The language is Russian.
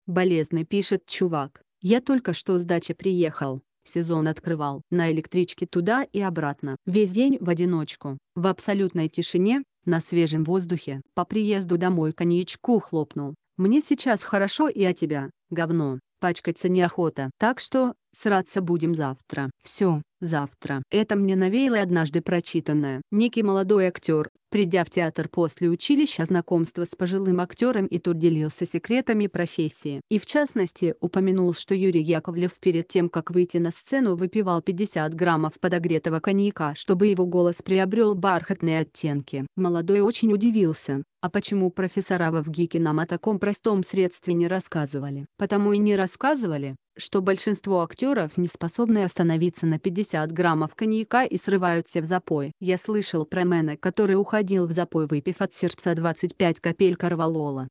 Болезный, пишет чувак. Я только что с дачи приехал. Сезон открывал. На электричке туда и обратно. Весь день в одиночку. В абсолютной тишине, на свежем воздухе. По приезду домой коньячку хлопнул. Мне сейчас хорошо, и от тебя, говно, пачкаться неохота. Так что, сраться будем завтра. Все, завтра. Это мне навеяло однажды прочитанное. Некий молодой актер, придя в театр после училища знакомства с пожилым актером, и тут делился секретами профессии. И в частности упомянул, что Юрий Яковлев перед тем, как выйти на сцену, выпивал 50 граммов подогретого коньяка, чтобы его голос приобрел бархатные оттенки. Молодой очень удивился. А почему профессора в ВГИКе нам о таком простом средстве не рассказывали? Потому и не рассказывали, что большинство актеров не способны остановиться на 50 граммов коньяка и срываются в запой. Я слышал про Мэна, который уходил в запой, выпив от сердца 25 капель корвалола.